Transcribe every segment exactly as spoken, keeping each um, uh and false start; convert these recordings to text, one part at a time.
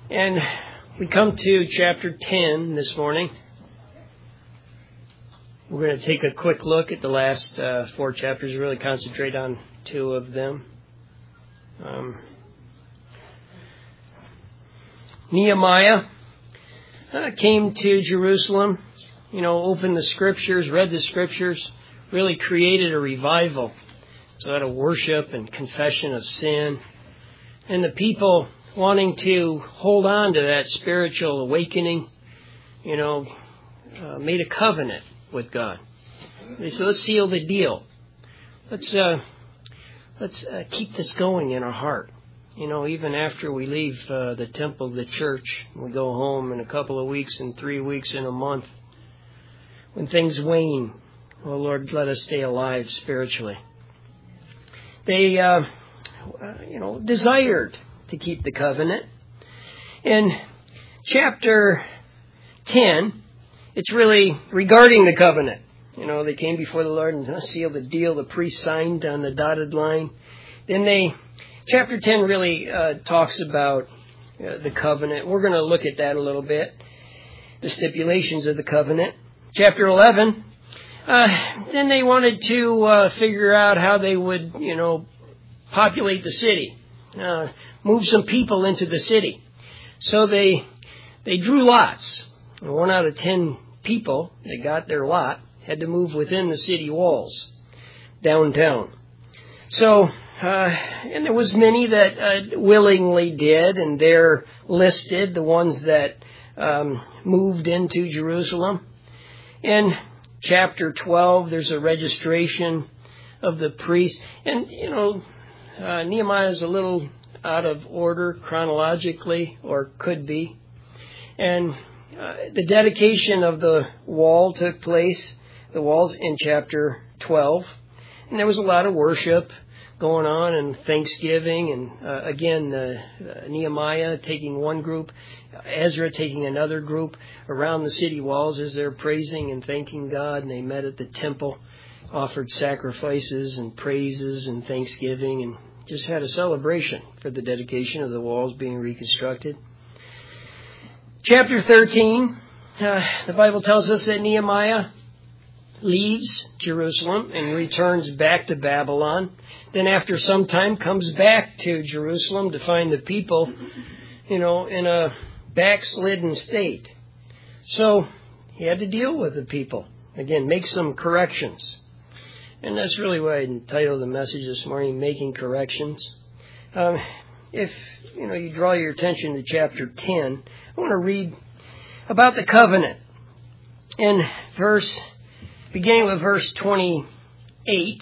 And we come to chapter ten this morning. We're going to take a quick look at the last uh, four chapters, really concentrate on two of them. Um, Nehemiah uh, came to Jerusalem, you know, opened the scriptures, read the scriptures, really created a revival. So out of worship and confession of sin. And the people wanting to hold on to that spiritual awakening, you know, uh, made a covenant with God. They said, let's seal the deal. Let's uh, let's uh, keep this going in our heart. You know, even after we leave uh, the temple, the church, we go home in a couple of weeks, in three weeks, in a month. When things wane, oh Lord, let us stay alive spiritually. They, uh, you know, desired to keep the covenant. In chapter ten, it's really regarding the covenant. You know, they came before the Lord and sealed the deal. The priest signed on the dotted line. Then they, chapter ten really uh, talks about uh, the covenant. We're going to look at that a little bit. The stipulations of the covenant. Chapter eleven, uh, then they wanted to uh, figure out how they would, you know, populate the city. Uh, move some people into the city. So they they drew lots. And one out of ten people that got their lot had to move within the city walls, downtown. So, uh, and there was many that uh, willingly did, and they're listed, the ones that um, moved into Jerusalem. In chapter twelve, there's a registration of the priests. And, you know, uh, Nehemiah is a little out of order chronologically, or could be. And uh, the dedication of the wall took place, the walls in chapter twelve. And there was a lot of worship going on and thanksgiving. And uh, again, uh, uh, Nehemiah taking one group, Ezra taking another group around the city walls as they're praising and thanking God. And they met at the temple, offered sacrifices and praises and thanksgiving, and just had a celebration for the dedication of the walls being reconstructed. Chapter thirteen, uh, the Bible tells us that Nehemiah leaves Jerusalem and returns back to Babylon. Then after some time comes back to Jerusalem to find the people, you know, in a backslidden state. So he had to deal with the people. Again, make some corrections. And that's really why I entitled the message this morning, Making Corrections. Um, if, you know, you draw your attention to chapter ten, I want to read about the covenant. In verse, beginning with verse twenty-eight,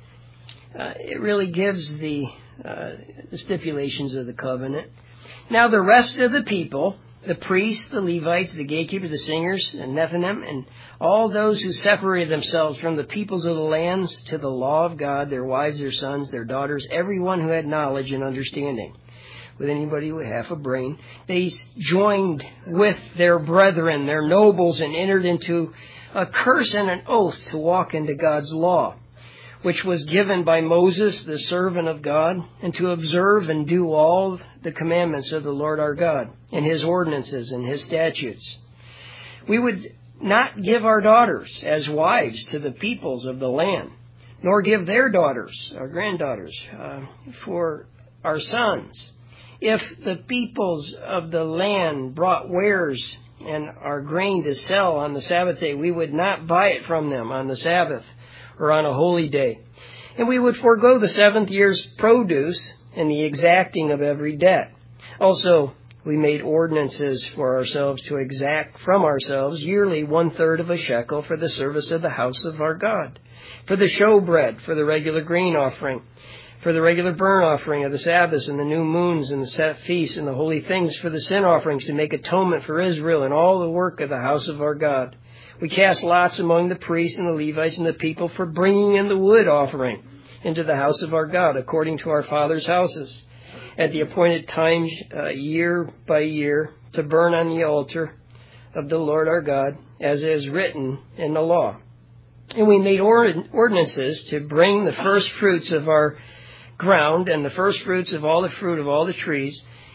uh, it really gives the, uh, the stipulations of the covenant. Now the rest of the people, the priests, the Levites, the gatekeepers, the singers, and Nethinim, and all those who separated themselves from the peoples of the lands to the law of God, their wives, their sons, their daughters, everyone who had knowledge and understanding, with anybody with half a brain, they joined with their brethren, their nobles, and entered into a curse and an oath to walk into God's law, which was given by Moses, the servant of God, and to observe and do all the commandments of the Lord our God, and his ordinances and his statutes. We would not give our daughters as wives to the peoples of the land, nor give their daughters, our granddaughters, uh, for our sons. If the peoples of the land brought wares and our grain to sell on the Sabbath day, we would not buy it from them on the Sabbath or on a holy day. And we would forego the seventh year's produce and the exacting of every debt. Also, we made ordinances for ourselves to exact from ourselves yearly one-third of a shekel for the service of the house of our God, for the showbread, for the regular grain offering, for the regular burnt offering of the Sabbaths and the new moons and the set feasts and the holy things, for the sin offerings to make atonement for Israel and all the work of the house of our God. We cast lots among the priests and the Levites and the people for bringing in the wood offering into the house of our God, according to our fathers' houses, at the appointed times, uh, year by year, to burn on the altar of the Lord our God, as is written in the law. And we made ordinances to bring the first fruits of our ground and the first fruits of all the fruit of all the trees,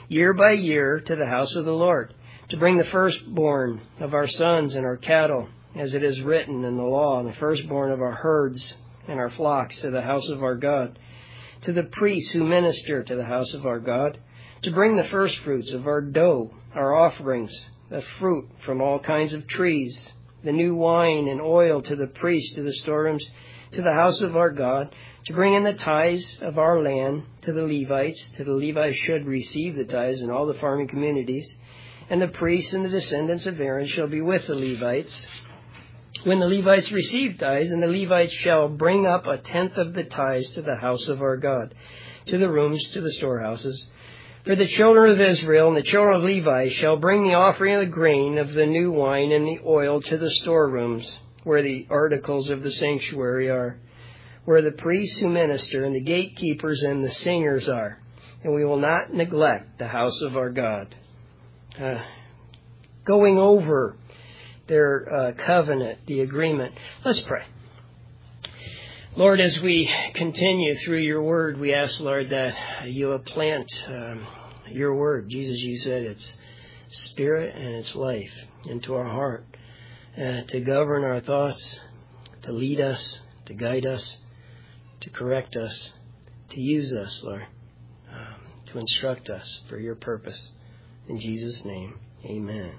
year by year to the house of the Lord, to bring the firstborn of our sons and our cattle, as it is written in the law, and the firstborn of our herds and our flocks to the house of our God, to the priests who minister to the house of our God, to bring the firstfruits of our dough, our offerings, the fruit from all kinds of trees, the new wine and oil to the priests, to the storerooms, to the house of our God, to bring in the tithes of our land to the Levites, to the Levites should receive the tithes in all the farming communities, and the priests and the descendants of Aaron shall be with the Levites. When the Levites receive tithes, and the Levites shall bring up a tenth of the tithes to the house of our God, to the rooms, to the storehouses. For the children of Israel and the children of Levi shall bring the offering of the grain of the new wine and the oil to the storerooms, where the articles of the sanctuary are, where the priests who minister and the gatekeepers and the singers are. And we will not neglect the house of our God. Uh, going over their uh, covenant, the agreement. Let's pray. Lord, as we continue through your word, we ask, Lord, that you will plant um, your word. Jesus, you said it's spirit and it's life into our heart, uh, to govern our thoughts, to lead us, to guide us, to correct us, to use us, Lord, um, to instruct us for your purpose. In Jesus' name, amen.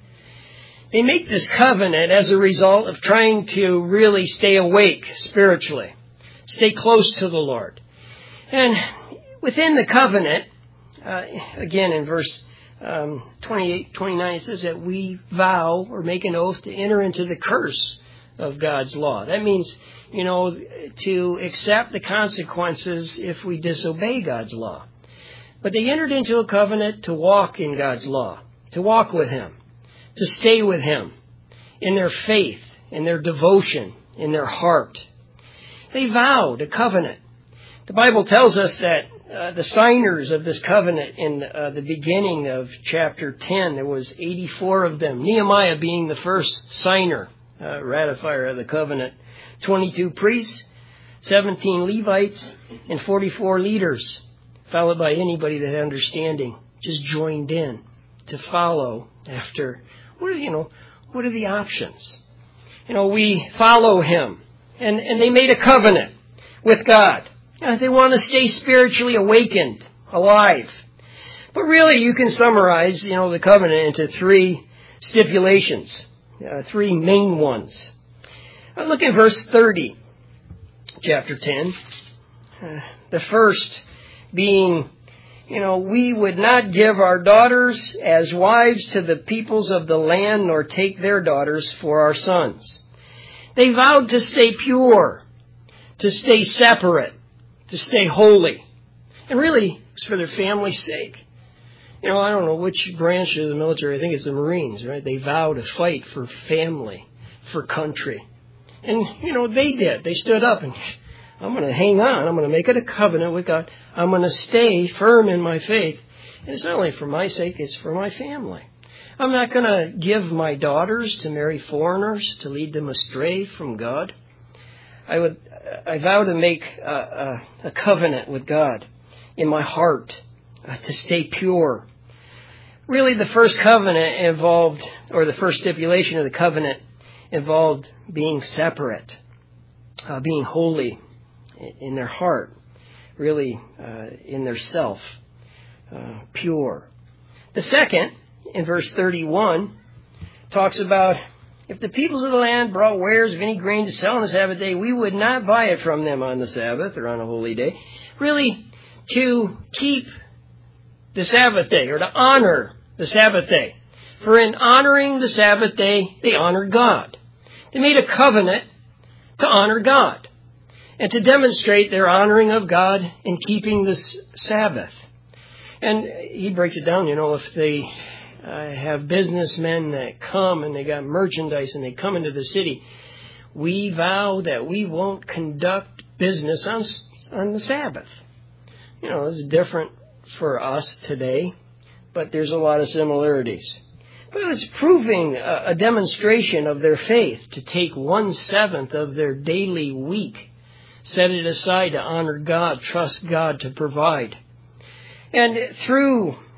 They make this covenant as a result of trying to really stay awake spiritually, stay close to the Lord. And within the covenant, uh, again in verse um, twenty-eight, twenty-nine, it says that we vow or make an oath to enter into the curse of God's law. That means, you know, to accept the consequences if we disobey God's law. But they entered into a covenant to walk in God's law, to walk with Him, to stay with Him in their faith, in their devotion, in their heart. They vowed a covenant. The Bible tells us that uh, the signers of this covenant in uh, the beginning of chapter ten, there was eighty-four of them, Nehemiah being the first signer, uh, ratifier of the covenant, twenty-two priests, seventeen Levites, and forty-four leaders, followed by anybody that had understanding, just joined in to follow after. What are, you know, what are the options? You know, we follow Him. And, and they made a covenant with God. You know, they want to stay spiritually awakened, alive. But really, you can summarize, you know, the covenant into three stipulations, uh, three main ones. Uh, look at verse thirty, chapter ten. Uh, the first being, you know, we would not give our daughters as wives to the peoples of the land, nor take their daughters for our sons. They vowed to stay pure, to stay separate, to stay holy. And really, it's for their family's sake. You know, I don't know which branch of the military, I think it's the Marines, right? They vow to fight for family, for country. And, you know, they did. They stood up and, I'm going to hang on. I'm going to make it a covenant with God. I'm going to stay firm in my faith. And it's not only for my sake, it's for my family. I'm not going to give my daughters to marry foreigners to lead them astray from God. I would, I vow to make a, a, a covenant with God in my heart, uh, to stay pure. Really, the first covenant involved, or the first stipulation of the covenant involved being separate, uh, being holy in their heart, really uh, in their self, uh, pure. The second, in verse thirty-one, talks about if the peoples of the land brought wares of any grain to sell on the Sabbath day, we would not buy it from them on the Sabbath or on a holy day. Really, to keep the Sabbath day or to honor the Sabbath day. For in honoring the Sabbath day, they honored God. They made a covenant to honor God and to demonstrate their honoring of God in keeping this Sabbath. And he breaks it down, you know, if they uh, have businessmen that come and they got merchandise and they come into the city, we vow that we won't conduct business on, on the Sabbath. You know, it's different for us today, but there's a lot of similarities. But it's proving a, a demonstration of their faith to take one-seventh of their daily week, set it aside to honor God, trust God to provide. And through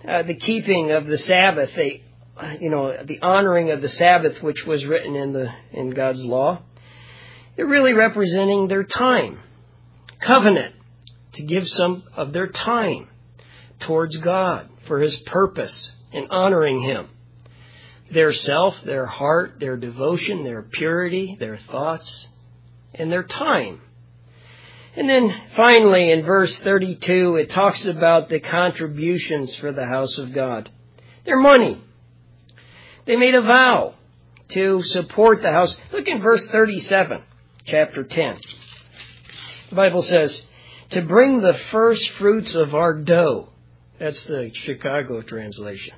uh, the keeping of the Sabbath, they, you know, the honoring of the Sabbath, which was written in the in God's law, they're really representing their time, covenant, to give some of their time towards God for His purpose in honoring Him. Their self, their heart, their devotion, their purity, their thoughts, and their time. And then finally in verse thirty-two, it talks about the contributions for the house of God. Their money. They made a vow to support the house. Look in verse thirty-seven, chapter ten. The Bible says, to bring the first fruits of our dough. That's the Chicago translation.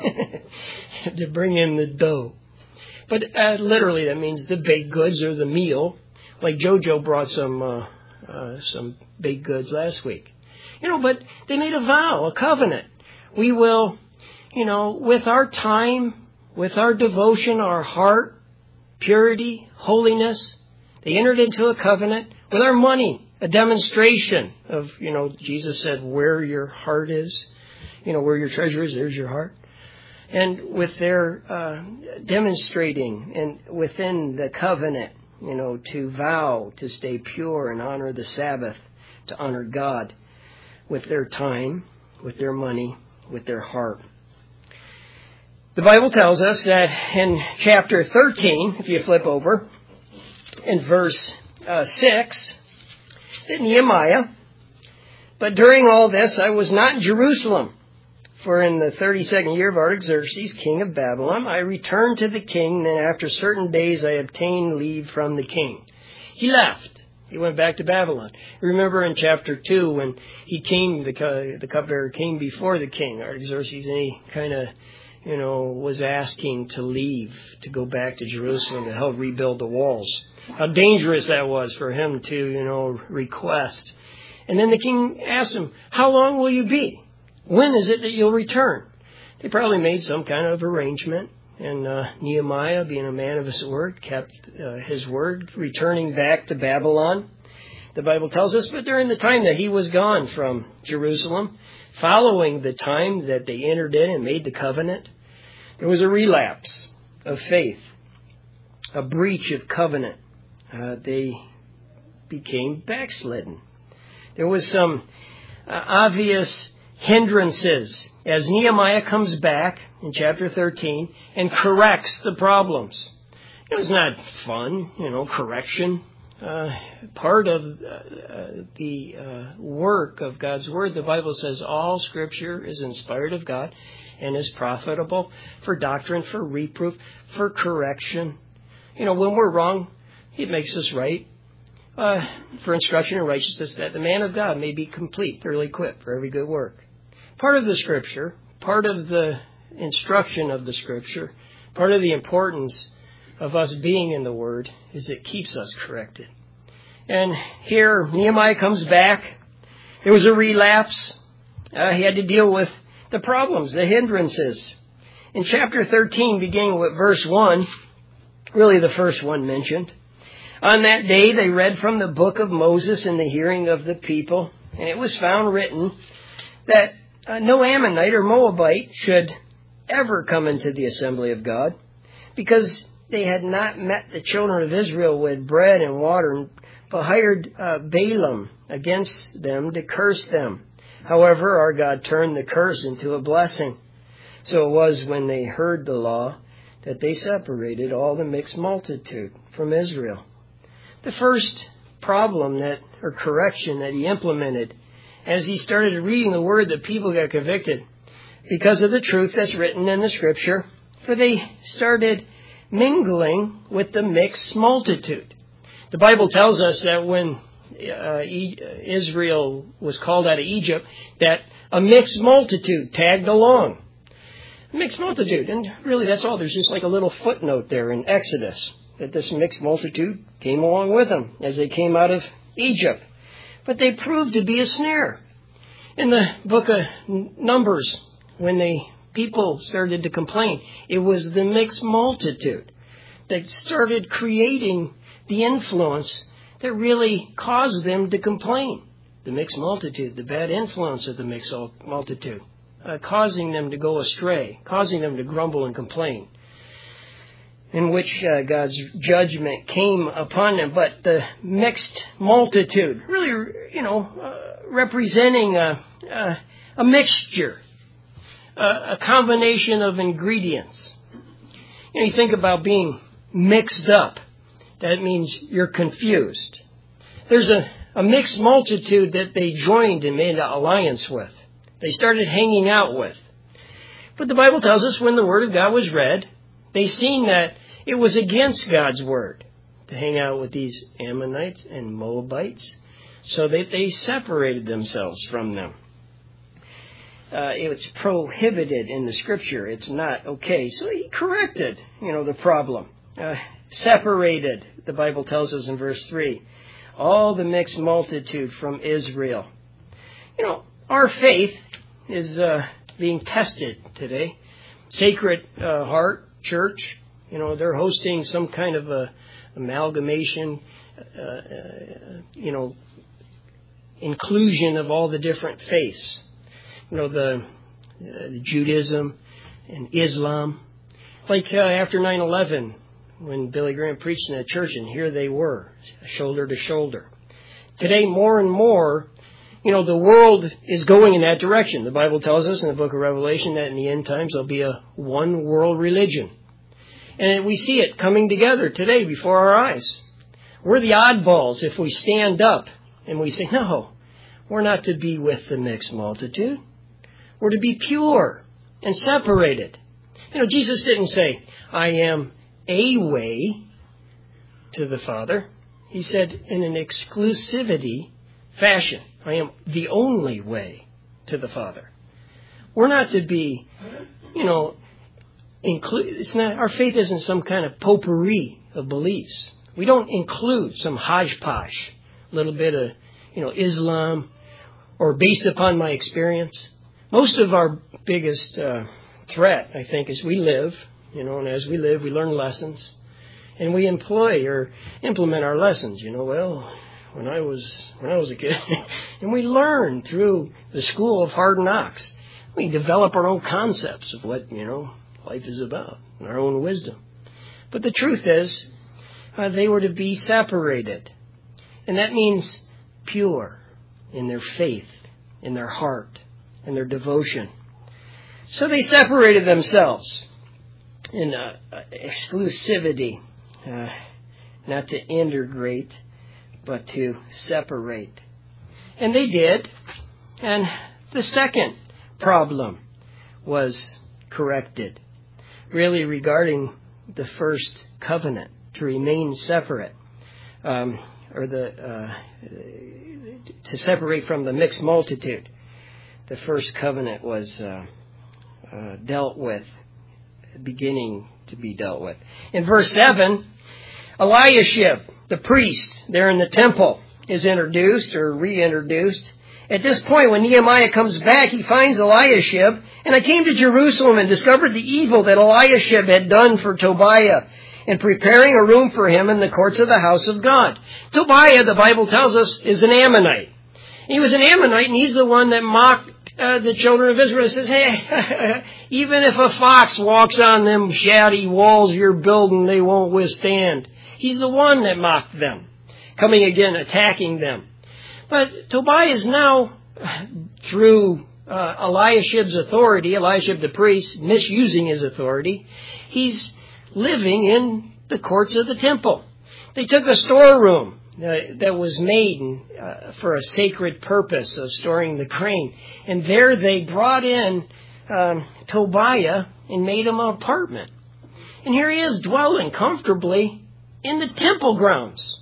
To bring in the dough. But uh, literally that means the baked goods or the meal. Like JoJo brought some uh, uh, some baked goods last week. You know, but they made a vow, a covenant. We will, you know, with our time, with our devotion, our heart, purity, holiness, they entered into a covenant with our money. A demonstration of, you know, Jesus said, where your heart is, you know, where your treasure is, there's your heart. And with their uh, demonstrating and within the covenant, you know, to vow to stay pure and honor the Sabbath, to honor God with their time, with their money, with their heart. The Bible tells us that in chapter thirteen, if you flip over, in verse uh, six, that Nehemiah, but during all this I was not in Jerusalem, for in the thirty-second year of Artaxerxes, king of Babylon, I returned to the king, and after certain days I obtained leave from the king. He left. He went back to Babylon. Remember in chapter two when he came, the, the cupbearer came before the king, Artaxerxes, and he kind of, you know, was asking to leave, to go back to Jerusalem to help rebuild the walls. How dangerous that was for him to, you know, request. And then the king asked him, how long will you be? When is it that you'll return? They probably made some kind of arrangement. And uh, Nehemiah, being a man of his word, kept uh, his word, returning back to Babylon. The Bible tells us, but during the time that he was gone from Jerusalem, following the time that they entered in and made the covenant, there was a relapse of faith, a breach of covenant. Uh, they became backslidden. There was some uh, obvious hindrances as Nehemiah comes back in chapter thirteen and corrects the problems. It was not fun, you know, correction. Uh, part of uh, the uh, work of God's Word, the Bible says all Scripture is inspired of God and is profitable for doctrine, for reproof, for correction. You know, when we're wrong, it makes us right. Uh, for instruction in righteousness, that the man of God may be complete, thoroughly equipped for every good work. Part of the Scripture, part of the instruction of the Scripture, part of the importance of us being in the Word is it keeps us corrected. And here Nehemiah comes back. There was a relapse. Uh, he had to deal with the problems, the hindrances. In chapter thirteen, beginning with verse one, really the first one mentioned, on that day they read from the book of Moses in the hearing of the people, and it was found written that uh, no Ammonite or Moabite should ever come into the assembly of God, because they had not met the children of Israel with bread and water, but hired uh, Balaam against them to curse them. However, our God turned the curse into a blessing. So it was when they heard the law that they separated all the mixed multitude from Israel. The first problem that, or correction that he implemented, as he started reading the word, the people got convicted because of the truth that's written in the Scripture, for they started mingling with the mixed multitude. The Bible tells us that when uh, Israel was called out of Egypt, that a mixed multitude tagged along. A mixed multitude. And really that's all. There's just like a little footnote there in Exodus, that this mixed multitude came along with them as they came out of Egypt. But they proved to be a snare. In the book of Numbers, when the people started to complain, it was the mixed multitude that started creating the influence that really caused them to complain. The mixed multitude, the bad influence of the mixed multitude. uh, causing them to go astray, causing them to grumble and complain, in which uh, God's judgment came upon them. But the mixed multitude, really, you know, uh, representing a, a, a mixture, a, a combination of ingredients. You know, you think about being mixed up. That means you're confused. There's a, a mixed multitude that they joined and made an alliance with. They started hanging out with. But the Bible tells us when the Word of God was read, they seen that it was against God's Word to hang out with these Ammonites and Moabites, so that they separated themselves from them. Uh, it's prohibited in the Scripture. It's not okay. So he corrected, you know, the problem. Uh, separated, the Bible tells us in verse three, all the mixed multitude from Israel. You know, our faith is uh, being tested today. Sacred uh, Heart Church, you know, they're hosting some kind of a amalgamation, uh, uh, you know, inclusion of all the different faiths. You know, the, uh, the Judaism and Islam. Like uh, after nine eleven, when Billy Graham preached in a church, and here they were, shoulder to shoulder. Today, more and more, you know, the world is going in that direction. The Bible tells us in the book of Revelation that in the end times there'll be a one world religion. And we see it coming together today before our eyes. We're the oddballs if we stand up and we say, no, we're not to be with the mixed multitude. We're to be pure and separated. You know, Jesus didn't say, I am a way to the Father. He said in an exclusivity fashion, I am the only way to the Father. We're not to be, you know, include. It's not, our faith isn't some kind of potpourri of beliefs. We don't include some hodgepodge, little bit of, you know, Islam, or based upon my experience. Most of our biggest uh, threat, I think, is we live, you know, and as we live, we learn lessons, and we employ or implement our lessons. You know, well, when I was when I was a kid, and we learn through the school of hard knocks. We develop our own concepts of what, you know, life is about, and our own wisdom. But the truth is, uh, they were to be separated, and that means pure in their faith, in their heart, in their devotion. So they separated themselves in uh, exclusivity, uh, not to integrate, but to separate. And they did. And the second problem was corrected, really regarding the first covenant, to remain separate, um, or the uh, to separate from the mixed multitude. The first covenant was uh, uh, dealt with, beginning to be dealt with. In verse seven, Eliashib, the priest there in the temple, is introduced or reintroduced. At this point, when Nehemiah comes back, he finds Eliashib. And I came to Jerusalem and discovered the evil that Eliashib had done for Tobiah in preparing a room for him in the courts of the house of God. Tobiah, the Bible tells us, is an Ammonite. He was an Ammonite, and he's the one that mocked uh, the children of Israel. He says, hey, even if a fox walks on them shoddy walls you're building, they won't withstand. He's the one that mocked them, coming again, attacking them. But Tobiah is now, through uh, Eliashib's authority, Eliashib the priest, misusing his authority, he's living in the courts of the temple. They took a storeroom uh, that was made uh, for a sacred purpose of storing the grain. And there they brought in um, Tobiah and made him an apartment. And here he is dwelling comfortably in the temple grounds.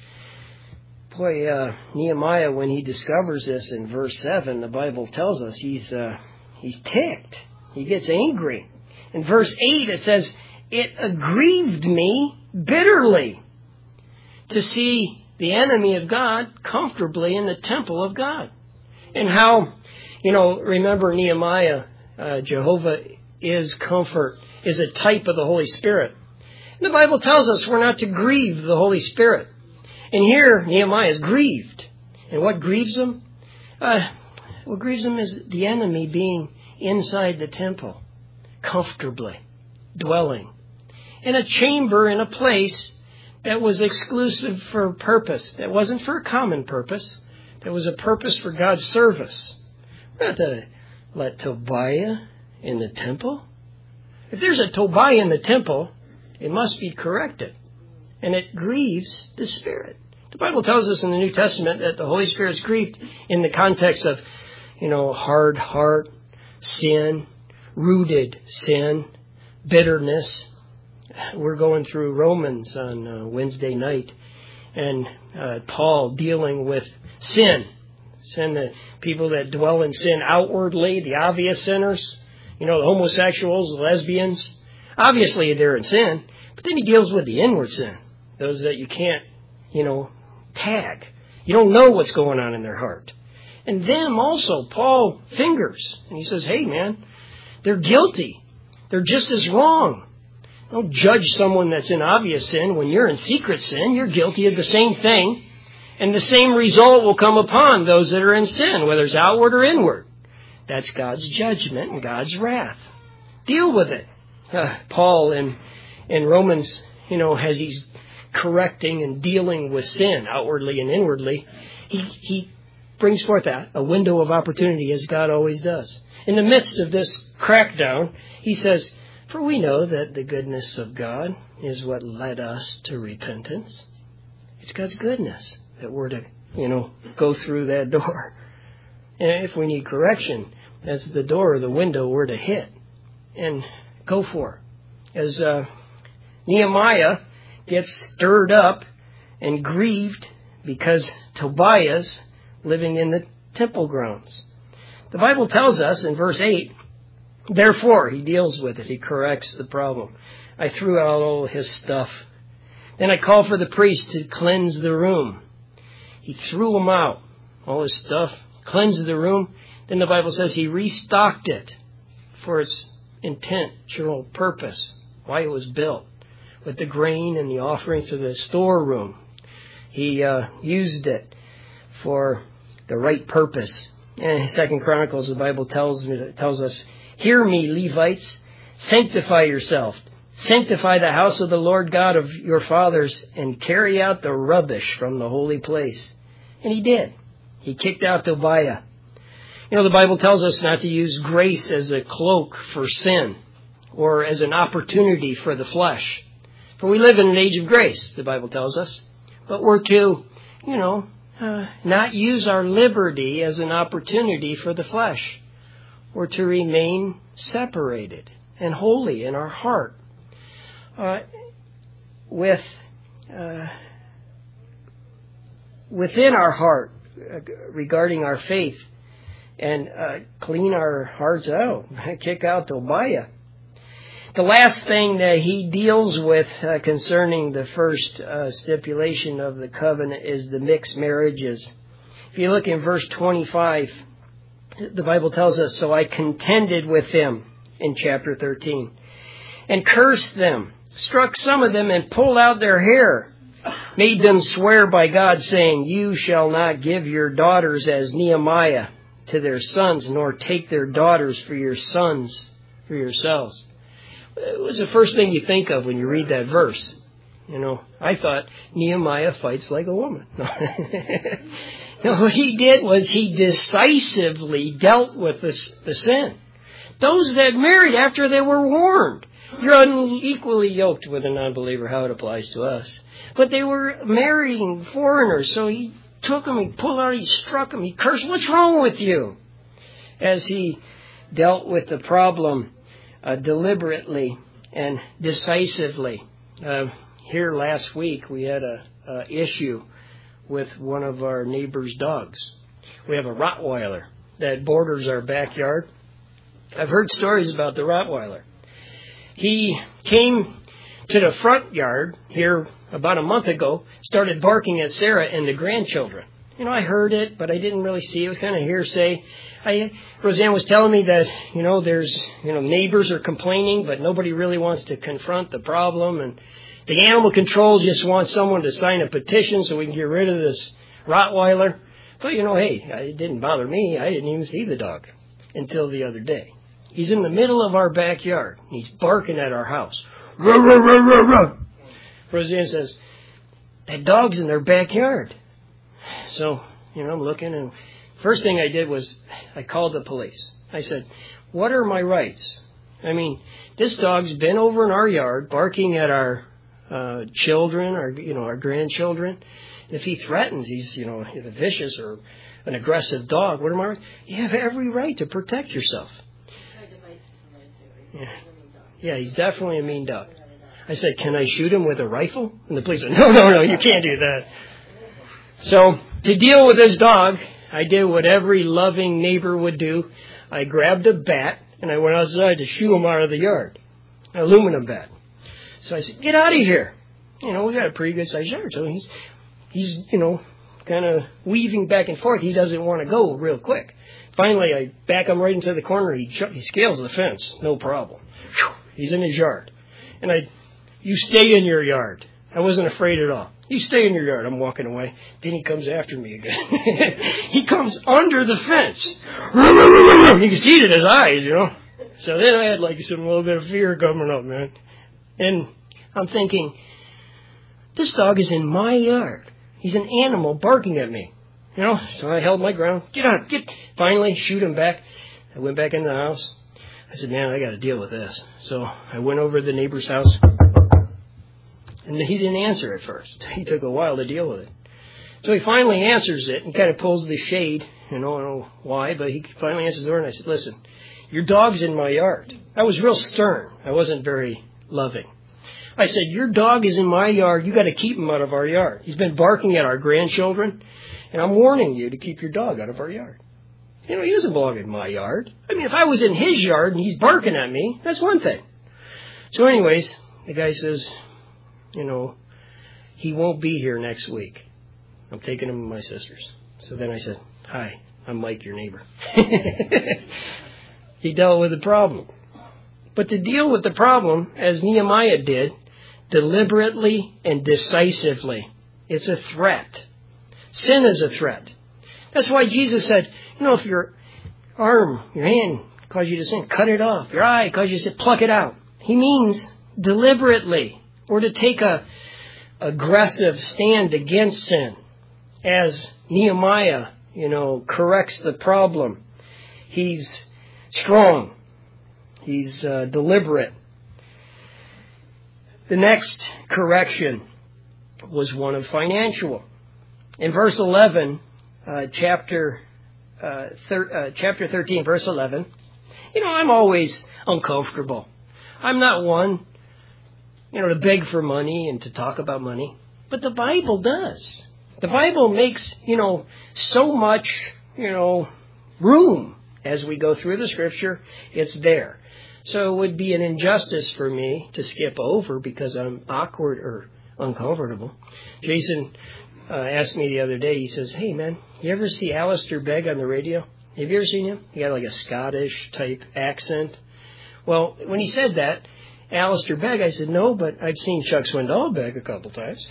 Boy, uh, Nehemiah, when he discovers this in verse seven, the Bible tells us he's uh, he's ticked. He gets angry. In verse eight, it says, it aggrieved me bitterly to see the enemy of God comfortably in the temple of God. And how, you know, remember Nehemiah, uh, Jehovah is comfort, is a type of the Holy Spirit. And the Bible tells us we're not to grieve the Holy Spirit. And here, Nehemiah is grieved. And what grieves him? Uh, what grieves him is the enemy being inside the temple, comfortably, dwelling. In a chamber, in a place that was exclusive for a purpose. That wasn't for a common purpose. That was a purpose for God's service. We're not to let Tobiah in the temple. If there's a Tobiah in the temple, it must be corrected. And it grieves the Spirit. The Bible tells us in the New Testament that the Holy Spirit is grieved in the context of, you know, hard heart, sin, rooted sin, bitterness. We're going through Romans on uh, Wednesday night, and uh, Paul dealing with sin. Sin, the people that dwell in sin outwardly, the obvious sinners, you know, the homosexuals, the lesbians. Obviously they're in sin, but then he deals with the inward sin, those that you can't, you know, tag. You don't know what's going on in their heart. And them also, Paul fingers, and he says, hey man, they're guilty. They're just as wrong. Don't judge someone that's in obvious sin. When you're in secret sin, you're guilty of the same thing. And the same result will come upon those that are in sin, whether it's outward or inward. That's God's judgment and God's wrath. Deal with it. Uh, Paul in, in Romans, you know, as he's correcting and dealing with sin outwardly and inwardly, he, he brings forth a, a window of opportunity, as God always does. In the midst of this crackdown, he says, for we know that the goodness of God is what led us to repentance. It's God's goodness that we're to, you know, go through that door. And if we need correction, that's the door or the window we're to hit and go for. As uh, Nehemiah gets stirred up and grieved because Tobiah's living in the temple grounds. The Bible tells us in verse eight, therefore, he deals with it. He corrects the problem. I threw out all his stuff. Then I called for the priest to cleanse the room. He threw them out, all his stuff, cleansed the room. Then the Bible says he restocked it for its intentional purpose, why it was built, with the grain and the offering to the storeroom. He uh, used it for the right purpose. And in Second Chronicles, the Bible tells me tells us, hear me, Levites, sanctify yourself. Sanctify the house of the Lord God of your fathers and carry out the rubbish from the holy place. And he did. He kicked out Tobiah. You know, the Bible tells us not to use grace as a cloak for sin or as an opportunity for the flesh. For we live in an age of grace, the Bible tells us. But we're to, you know, uh, not use our liberty as an opportunity for the flesh. We're to remain separated and holy in our heart. Uh, with uh, within our heart uh, regarding our faith, and uh, clean our hearts out, kick out Tobiah. The last thing that he deals with uh, concerning the first uh, stipulation of the covenant is the mixed marriages. If you look in verse twenty-five, the Bible tells us, so I contended with them in chapter thirteen and cursed them, struck some of them and pulled out their hair, made them swear by God, saying, you shall not give your daughters as Nehemiah to their sons, nor take their daughters for your sons for yourselves. It was the first thing you think of when you read that verse. You know, I thought Nehemiah fights like a woman. No, what he did was he decisively dealt with this, the sin. Those that married after they were warned. You're unequally yoked with a non-believer, how it applies to us. But they were marrying foreigners, so he took them, he pulled out, he struck them, he cursed, what's wrong with you? As he dealt with the problem uh, deliberately and decisively. Uh, here last week we had a, a issue with one of our neighbor's dogs. We have a Rottweiler that borders our backyard. I've heard stories about the Rottweiler. He came to the front yard here about a month ago, started barking at Sarah and the grandchildren. You know, I heard it, but I didn't really see it. It was kind of hearsay. I, Roseanne was telling me that, you know, there's, you know, neighbors are complaining, but nobody really wants to confront the problem. And the animal control just wants someone to sign a petition so we can get rid of this Rottweiler. But, you know, hey, it didn't bother me. I didn't even see the dog until the other day. He's in the middle of our backyard. He's barking at our house. Ruh, ruh, ruh, ruh, ruh. Roseanne says, that dog's in their backyard. So, you know, I'm looking, and first thing I did was I called the police. I said, what are my rights? I mean, this dog's been over in our yard barking at our uh, children, our, you know, our grandchildren. If he threatens, he's, you know, a vicious or an aggressive dog. What are my rights? You have every right to protect yourself. Yeah. Yeah, he's definitely a mean dog. I said, can I shoot him with a rifle? And the police said, no, no, no, you can't do that. So to deal with this dog, I did what every loving neighbor would do. I grabbed a bat and I went outside to shoo him out of the yard. An aluminum bat. So I said, get out of here. You know, we got a pretty good sized yard. So he's, he's, you know, kind of weaving back and forth. He doesn't want to go real quick. Finally, I back him right into the corner. He, he scales the fence. No problem. Whew, he's in his yard. And I, you stay in your yard. I wasn't afraid at all. You stay in your yard. I'm walking away. Then he comes after me again. He comes under the fence. You can see it in his eyes, you know. So then I had like some little bit of fear coming up, man. And I'm thinking, this dog is in my yard. He's an animal barking at me. You know, so I held my ground. Get out, get. Finally, shoot him back. I went back in the house. I said, man, I got to deal with this. So I went over to the neighbor's house. And he didn't answer at first. He took a while to deal with it. So he finally answers it and kind of pulls the shade. You know, I don't know why, but he finally answers the door. And I said, listen, your dog's in my yard. I was real stern. I wasn't very loving. I said, your dog is in my yard. You got to keep him out of our yard. He's been barking at our grandchildren. And I'm warning you to keep your dog out of our yard. You know, he doesn't belong in my yard. I mean, if I was in his yard and he's barking at me, that's one thing. So anyways, the guy says, you know, he won't be here next week. I'm taking him to my sister's. So then I said, hi, I'm Mike, your neighbor. He dealt with the problem. But to deal with the problem, as Nehemiah did, deliberately and decisively, it's a threat. Sin is a threat. That's why Jesus said, you know, if your arm, your hand causes you to sin, cut it off. Your eye causes you to sin, pluck it out. He means deliberately, or to take a aggressive stand against sin. As Nehemiah, you know, corrects the problem. He's strong. He's uh, deliberate. The next correction was one of financial. In verse eleven, uh, chapter uh, thir- uh, chapter thirteen, verse eleven, you know, I'm always uncomfortable. I'm not one, you know, to beg for money and to talk about money, but the Bible does. The Bible makes, you know, so much, you know, room as we go through the Scripture. It's there. So it would be an injustice for me to skip over because I'm awkward or uncomfortable. Jason uh, asked me the other day, he says, hey, man, you ever see Alistair Begg on the radio? Have you ever seen him? He got like a Scottish type accent. Well, when he said that, Alistair Begg, I said, no, but I've seen Chuck Swindoll beg a couple times.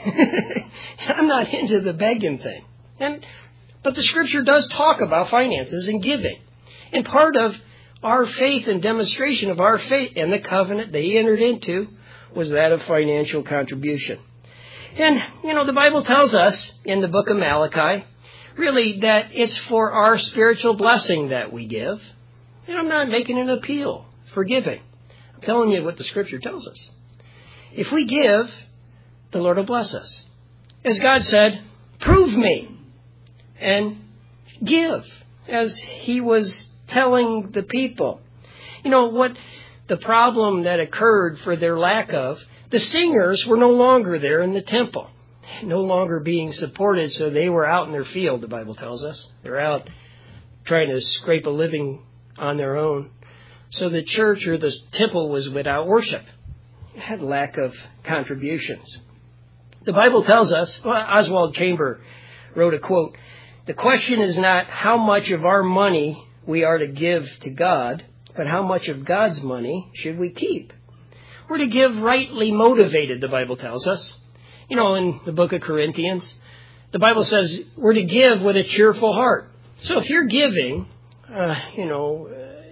I'm not into the begging thing. And but the Scripture does talk about finances and giving. And part of our faith and demonstration of our faith and the covenant they entered into was that of financial contribution. And, you know, the Bible tells us in the book of Malachi, really, that it's for our spiritual blessing that we give. And I'm not making an appeal for giving. I'm telling you what the Scripture tells us. If we give, the Lord will bless us. As God said, prove me and give, as He was telling the people. You know, what the problem that occurred for their lack of, the singers were no longer there in the temple, no longer being supported, so they were out in their field, the Bible tells us. They're out trying to scrape a living on their own. So the church or the temple was without worship. It had lack of contributions. The Bible tells us, well, Oswald Chamber wrote a quote, the question is not how much of our money we are to give to God, but how much of God's money should we keep? We're to give rightly motivated, the Bible tells us. You know, in the book of Corinthians, the Bible says we're to give with a cheerful heart. So if you're giving, uh, you know,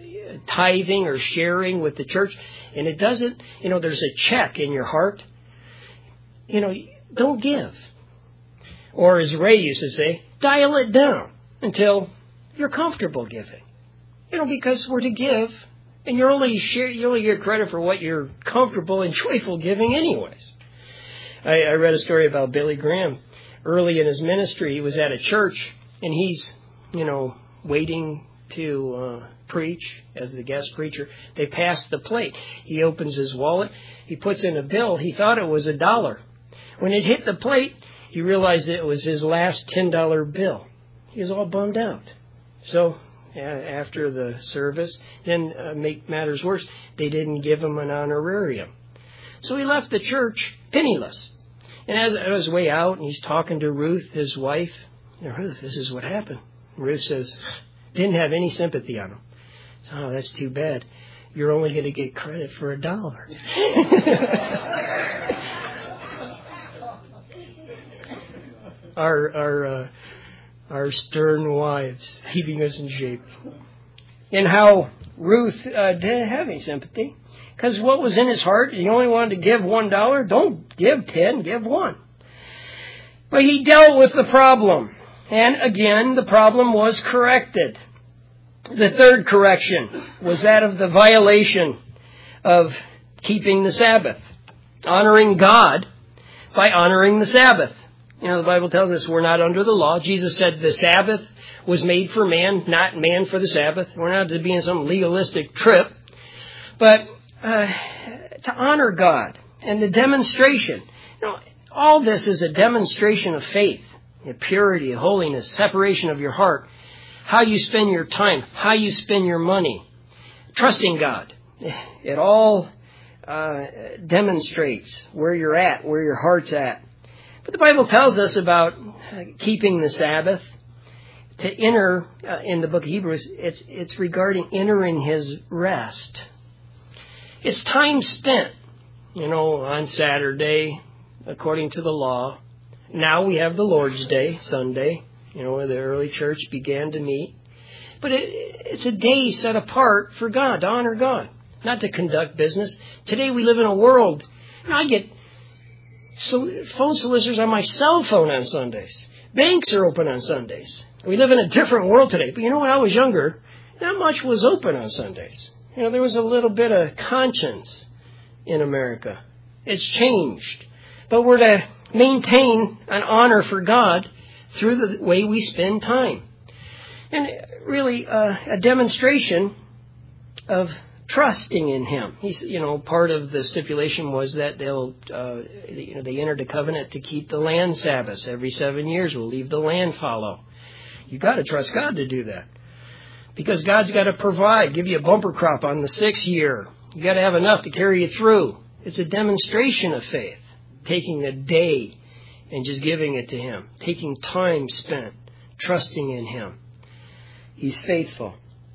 tithing or sharing with the church, and it doesn't, you know, there's a check in your heart, you know, don't give. Or as Ray used to say, dial it down until you're comfortable giving. You know, because we're to give, and you're only share, you only get credit for what you're comfortable and joyful giving anyways. I, I read a story about Billy Graham. Early in his ministry, he was at a church, and he's, you know, waiting to uh, preach as the guest preacher. They passed the plate. He opens his wallet. He puts in a bill. He thought it was a dollar. When it hit the plate, he realized it was his last ten dollar bill. He was all bummed out. So uh, after the service, then uh, make matters worse, they didn't give him an honorarium. So he left the church penniless. And as on his way out, and he's talking to Ruth, his wife, you know, Ruth, this is what happened. Ruth says, didn't have any sympathy on him. So, oh, that's too bad. You're only going to get credit for a dollar. our our uh, our stern wives keeping us in shape. And how Ruth uh, didn't have any sympathy. Because what was in his heart, he only wanted to give one dollar. Don't give ten, give one. But he dealt with the problem. And again, the problem was corrected. The third correction was that of the violation of keeping the Sabbath. Honoring God by honoring the Sabbath. You know, the Bible tells us we're not under the law. Jesus said the Sabbath was made for man, not man for the Sabbath. We're not to be in some legalistic trip. But uh, to honor God and the demonstration. You know, all this is a demonstration of faith, purity, holiness, separation of your heart, how you spend your time, how you spend your money, trusting God. It all uh, demonstrates where you're at, where your heart's at. But the Bible tells us about uh, keeping the Sabbath. To enter, uh, in the book of Hebrews, it's it's regarding entering His rest. It's time spent, you know, on Saturday, according to the law. Now we have the Lord's Day, Sunday, you know, where the early church began to meet. But it, it's a day set apart for God, to honor God, not to conduct business. Today we live in a world, you know, I get so phone solicitors on my cell phone on Sundays. Banks are open on Sundays. We live in a different world today. But you know, when I was younger, not much was open on Sundays. You know, there was a little bit of conscience in America. It's changed. But we're to maintain an honor for God through the way we spend time. And really uh, a demonstration of trusting in Him. He's, you know, part of the stipulation was that they'll, uh, you know, they entered a covenant to keep the land Sabbaths. Every seven years we'll leave the land fallow. You've got to trust God to do that. Because God's got to provide, give you a bumper crop on the sixth year. You've got to have enough to carry you through. It's a demonstration of faith. Taking a day and just giving it to Him. Taking time spent trusting in Him. He's faithful.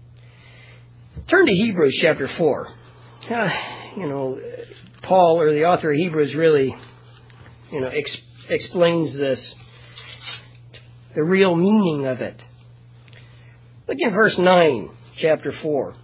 Turn to Hebrews chapter four. Uh, you know, Paul, or the author of Hebrews, really, you know, ex- explains this, the real meaning of it. Look at verse nine, chapter four.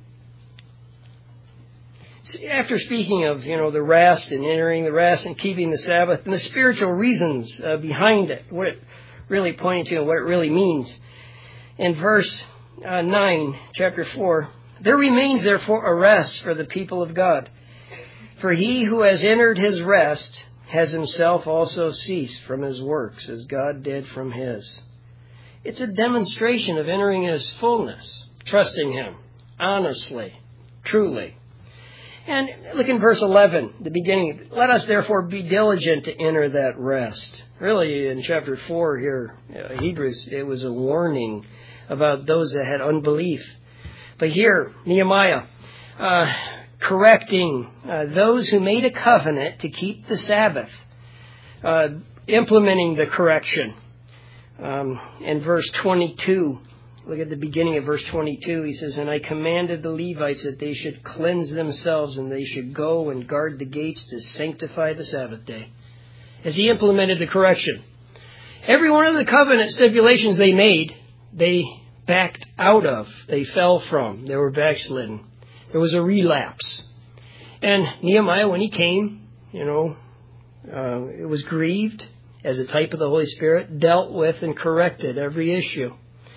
After speaking of, you know, the rest and entering the rest and keeping the Sabbath and the spiritual reasons uh, behind it, what it really pointing to and what it really means. In verse uh, nine, chapter four, there remains therefore a rest for the people of God. For he who has entered his rest has himself also ceased from his works as God did from his. It's a demonstration of entering His fullness, trusting Him honestly, truly. And look in verse eleven, the beginning. Let us therefore be diligent to enter that rest. Really, in chapter four here, uh, Hebrews, it was a warning about those that had unbelief. But here, Nehemiah, uh, correcting uh, those who made a covenant to keep the Sabbath, uh, implementing the correction. Um, in verse twenty-two, look at the beginning of verse twenty-two. He says, and I commanded the Levites that they should cleanse themselves and they should go and guard the gates to sanctify the Sabbath day. As he implemented the correction. Every one of the covenant stipulations they made, they backed out of. They fell from. They were backslidden. There was a relapse. And Nehemiah, when he came, you know, uh, it was grieved as a type of the Holy Spirit, dealt with and corrected every issue.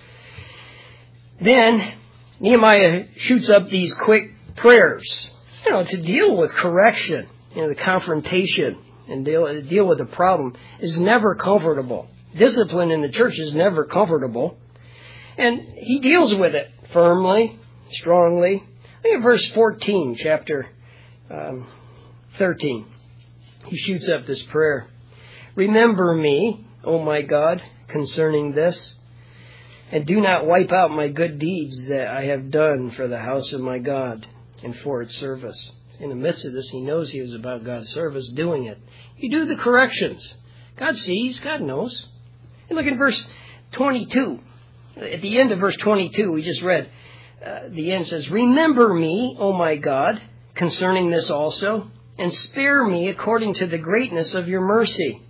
Then Nehemiah shoots up these quick prayers, you know, to deal with correction, you know, the confrontation and deal, deal with the problem is never comfortable. Discipline in the church is never comfortable. And he deals with it firmly, strongly. Look at verse fourteen, chapter um, thirteen. He shoots up this prayer. Remember me, O my God, concerning this, and do not wipe out my good deeds that I have done for the house of my God and for its service. In the midst of this, he knows he was about God's service, doing it. You do the corrections. God sees, God knows. And look at verse twenty-two. At the end of verse twenty-two, we just read, uh, the end says, remember me, O my God, concerning this also, and spare me according to the greatness of your mercy.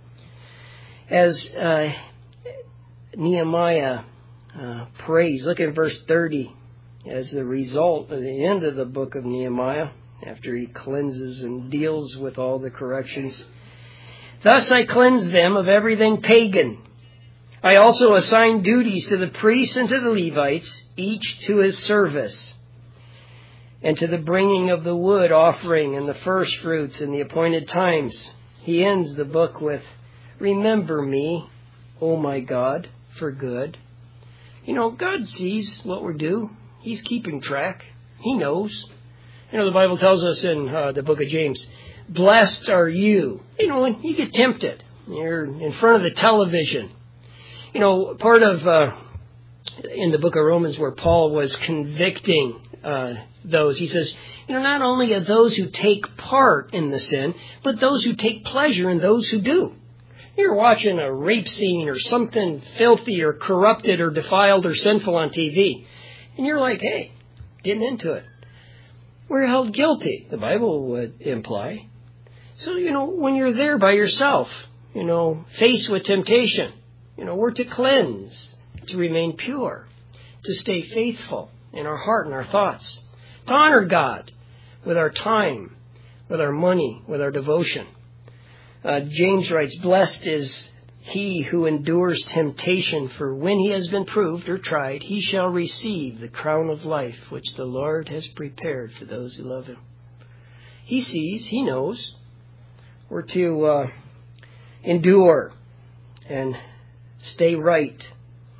As uh, Nehemiah uh, prays, look at verse thirty, as the result of the end of the book of Nehemiah, after he cleanses and deals with all the corrections. Thus I cleanse them of everything pagan. I also assign duties to the priests and to the Levites, each to his service, and to the bringing of the wood offering and the first fruits in the appointed times. He ends the book with, remember me, O my God, for good. You know, God sees what we do. He's keeping track. He knows. You know, the Bible tells us in uh, the book of James, blessed are you. You know, when you get tempted, you're in front of the television. You know, part of, uh, in the book of Romans where Paul was convicting uh, those, he says, you know, not only are those who take part in the sin, but those who take pleasure in those who do. You're watching a rape scene or something filthy or corrupted or defiled or sinful on T V. And you're like, hey, getting into it. We're held guilty, the Bible would imply. So, you know, when you're there by yourself, you know, faced with temptation, you know, we're to cleanse, to remain pure, to stay faithful in our heart and our thoughts, to honor God with our time, with our money, with our devotion. Uh, James writes, blessed is he who endures temptation, for when he has been proved or tried, he shall receive the crown of life which the Lord has prepared for those who love him. He sees, he knows. We're to uh, endure and stay right,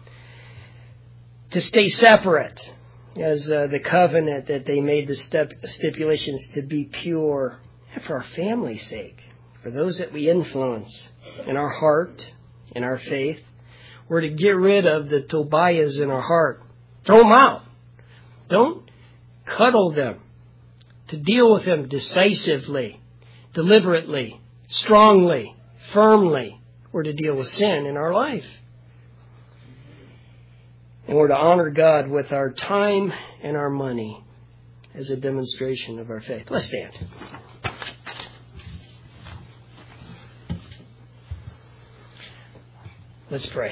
to stay separate, as uh, the covenant that they made the step, stipulations to be pure, and for our family's sake, for those that we influence in our heart, in our faith. We're to get rid of the Tobiahs in our heart. Throw them out. Don't cuddle them. To deal with them decisively, deliberately, strongly, firmly. We're to deal with sin in our life. And we're to honor God with our time and our money as a demonstration of our faith. Let's stand. Let's pray.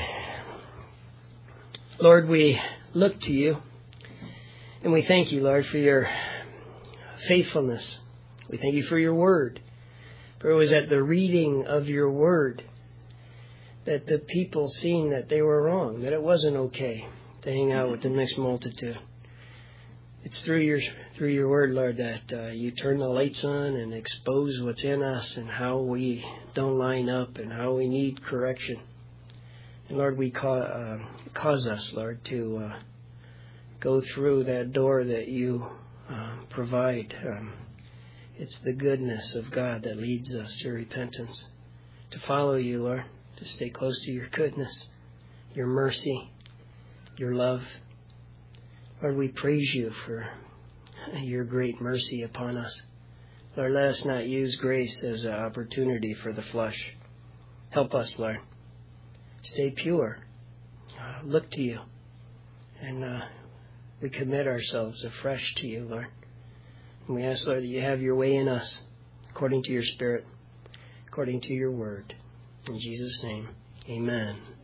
Lord, we look to you and we thank you, Lord, for your faithfulness. We thank you for your word. For it was at the reading of your word that the people seen that they were wrong, that it wasn't okay to hang out with the mixed multitude. It's through your through your word, Lord, that uh, you turn the lights on and expose what's in us and how we don't line up and how we need correction. And Lord, we ca- uh, cause us, Lord, to uh, go through that door that you uh, provide. Um, it's the goodness of God that leads us to repentance, to follow you, Lord, to stay close to your goodness, your mercy, your love. Lord, we praise you for your great mercy upon us. Lord, let us not use grace as an opportunity for the flesh. Help us, Lord. Stay pure. Uh, look to you. And uh, we commit ourselves afresh to you, Lord. And we ask, Lord, that you have your way in us, according to your Spirit, according to your word. In Jesus' name, amen.